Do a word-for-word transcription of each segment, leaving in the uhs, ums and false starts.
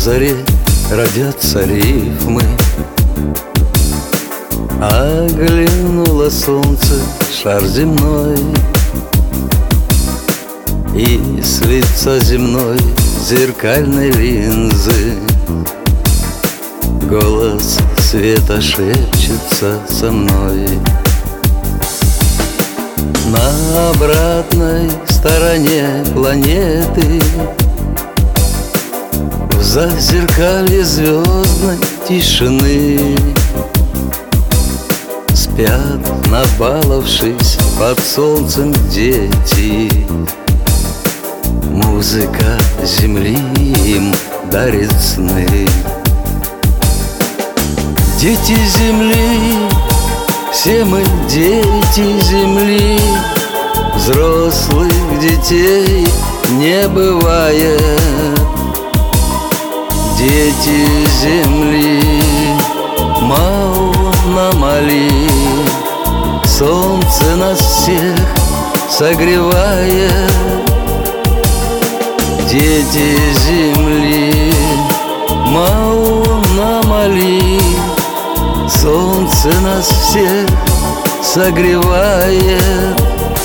заре родятся рифмы. Оглянуло солнце шар земной, и с лица земной зеркальной линзы голос света шепчется со мной. На обратной стороне планеты, в зазеркалье звездной тишины, спят, набаловшись под солнцем дети. Музыка земли им дарит сны. Дети земли, все мы дети земли. Взрослых детей не бывает. Дети земли, Мау-на-Мали, солнце нас всех согревает. Дети земли, Мау-на-Мали, солнце нас всех согревает.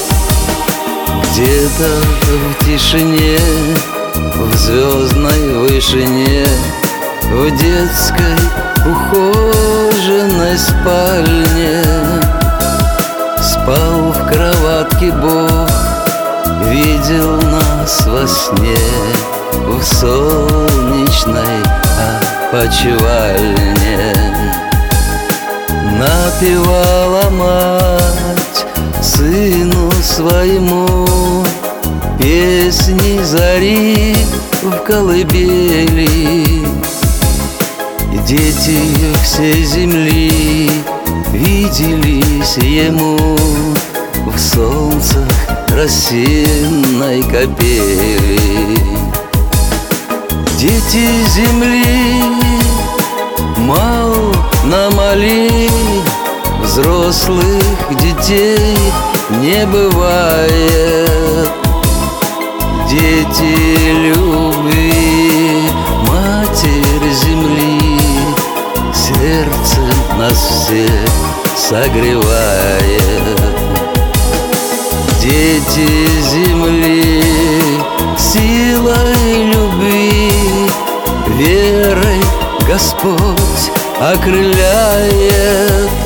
Где-то в тишине, в звездной вышине, в детской ухоженной спальне спал в кроватке Бог, видел нас во сне в солнечной опочивальне. Напевала мать сыну своему песни зари в колыбели. Дети всей земли виделись ему в солнцах росинной капели. Дети земли, Мау-на-Мали, взрослых детей не бывает. Дети любви, Матерь земли, сердце нас всех согревает. Дети земли, силой любви, верой Господь окрыляет.